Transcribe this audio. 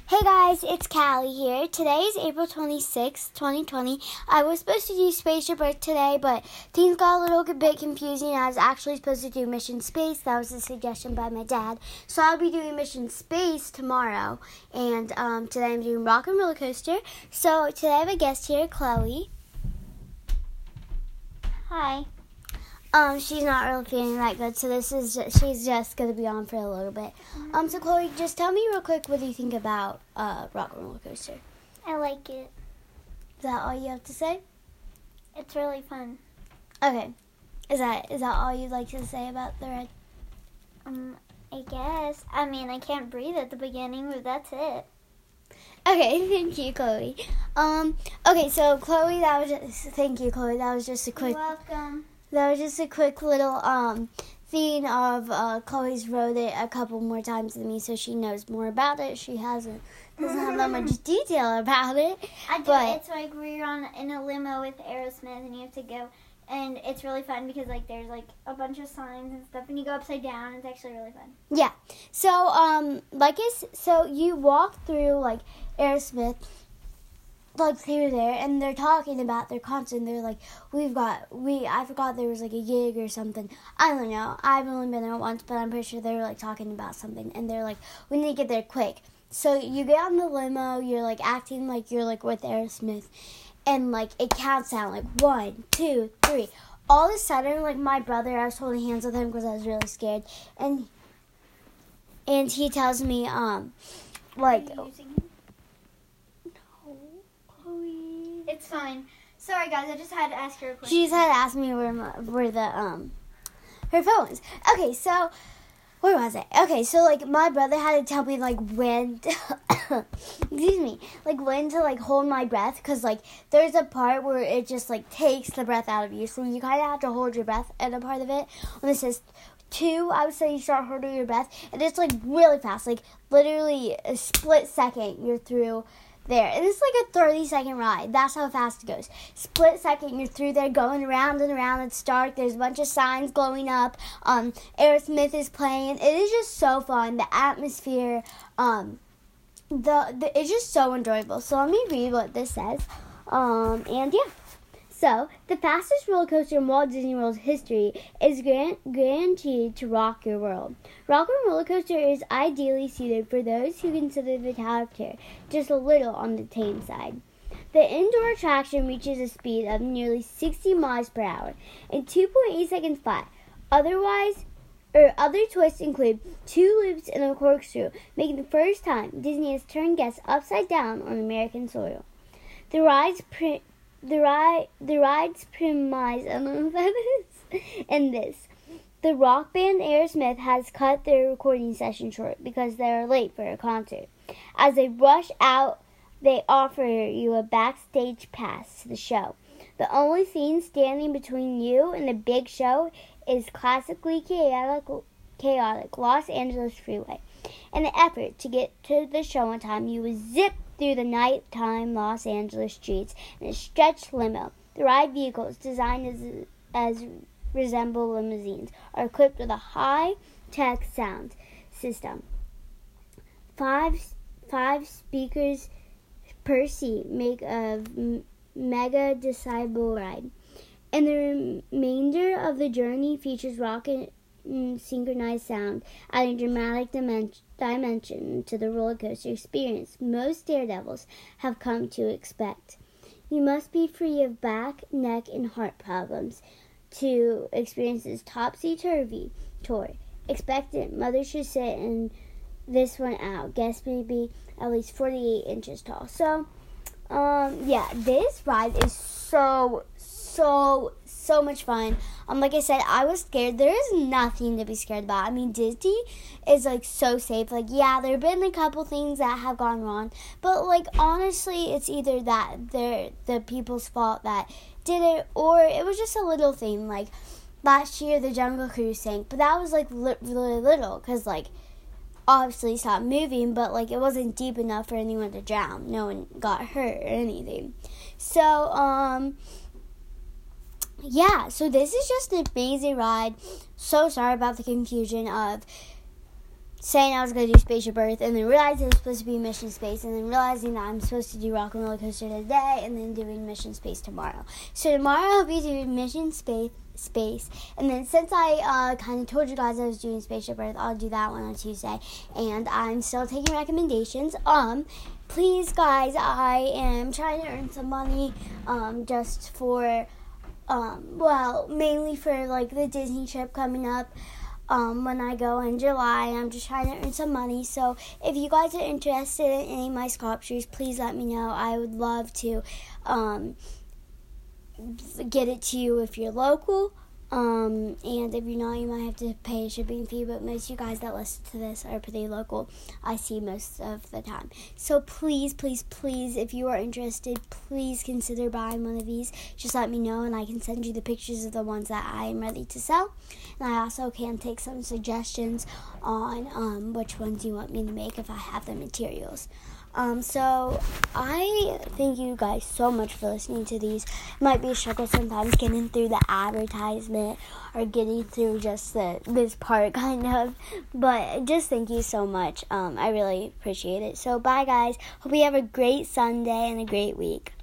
Hey guys, it's Callie here. Today is April 26th, 2020. I was supposed to do Space Your Birth today, but things got a little bit confusing. I was actually supposed to do Mission Space. That was a suggestion by my dad. So I'll be doing Mission Space tomorrow. And today I'm doing Rock and Roller Coaster. So today I have a guest here, Chloe. Hi. She's not really feeling that good, so she's just going to be on for a little bit. So Chloe, just tell me real quick, what do you think about Rock and Roller Coaster? I like it. Is that all you have to say? It's really fun. Okay. Is that all you'd like to say about the ride? I guess. I mean, I can't breathe at the beginning, but that's it. Okay, thank you, Chloe. Okay, so Chloe, thank you, Chloe. That was just a quick. You're welcome. That was just a quick little thing of Chloe's wrote it a couple more times than me, so she knows more about it. She doesn't have that much detail about it. I do. But it's like we're in a limo with Aerosmith, and you have to go, and it's really fun because there's a bunch of signs and stuff, and you go upside down. It's actually really fun. yeah, so so you walk through Aerosmith. Through there, and they're talking about their concert, and they're like, I forgot there was a gig or something. I don't know. I've only been there once, but I'm pretty sure they were talking about something, and they're like, we need to get there quick. So you get on the limo, you're acting like you're with Aerosmith, and it counts down 1, 2, 3. All of a sudden, my brother, I was holding hands with him because I was really scared, and he tells me, Are you using him? It's fine. Sorry, guys. I just had to ask her a question. She just had to ask me where her phone is. Okay, so where was it? Okay, so my brother had to tell me when excuse me, when to hold my breath, because there's a part where it just takes the breath out of you, so you kind of have to hold your breath at a part of it. When it says 2, I would say you start holding your breath, and it's really fast, literally a split second you're through there. And it's a 30-second ride. That's how fast it goes. Split second, you're through there, going around and around. It's dark. There's a bunch of signs glowing up. Aerosmith is playing. It is just so fun. The atmosphere, it's just so enjoyable. So let me read what this says. And yeah. So, the fastest roller coaster in Walt Disney World's history is guaranteed to rock your world. Rock and Roller Coaster is ideally suited for those who consider the Tower of Terror just a little on the tame side. The indoor attraction reaches a speed of nearly 60 miles per hour in 2.8 seconds flat. Other twists include 2 loops and a corkscrew, making the first time Disney has turned guests upside down on American soil. The ride's premise, I don't know what that is, and this. The rock band Aerosmith has cut their recording session short because they are late for a concert. As they rush out, they offer you a backstage pass to the show. The only thing standing between you and the big show is classically chaotic Los Angeles freeway. In an effort to get to the show on time, you will zip through the nighttime Los Angeles streets in a stretched limo. The ride vehicles, designed as resemble limousines, are equipped with a high-tech sound system. 5 speakers per seat make a mega decibel ride. And the remainder of the journey features rock and synchronized sound, adding dramatic dimension to the roller coaster experience most daredevils have come to expect. You must be free of back, neck, and heart problems to experience this topsy-turvy tour. Expectant mothers should sit in this one out. Guests may be at least 48 inches tall. So, yeah, this ride is so much fun. Like I said, I was scared. There is nothing to be scared about. I mean, Disney is so safe. Yeah, there have been a couple things that have gone wrong, but honestly, it's either that they're the people's fault that did it, or it was just a little thing. Last year, the Jungle Cruise sank, but that was really little because obviously it stopped moving, but it wasn't deep enough for anyone to drown. No one got hurt or anything. So yeah, so this is just an amazing ride. So sorry about the confusion of saying I was going to do Spaceship Earth, and then realizing it was supposed to be Mission Space, and then realizing that I'm supposed to do Rock and Roller Coaster today, and then doing Mission Space tomorrow. So tomorrow I'll be doing Mission Space, and then since I kind of told you guys I was doing Spaceship Earth, I'll do that one on Tuesday, and I'm still taking recommendations. Please, guys, I am trying to earn some money, just for, mainly for, like, the Disney trip coming up. When I go in July, I'm just trying to earn some money. So if you guys are interested in any of my sculptures, please let me know. I would love to get it to you if you're local. And if you're not, you might have to pay a shipping fee, but most of you guys that listen to this are pretty local. I see most of the time. So please, please, please, if you are interested, please consider buying one of these. Just let me know, and I can send you the pictures of the ones that I am ready to sell. And I also can take some suggestions on which ones you want me to make if I have the materials. So I thank you guys so much for listening to these. It might be a struggle sometimes getting through the advertisement or getting through just this part kind of, but just thank you so much. I really appreciate it. So bye guys. Hope you have a great Sunday and a great week.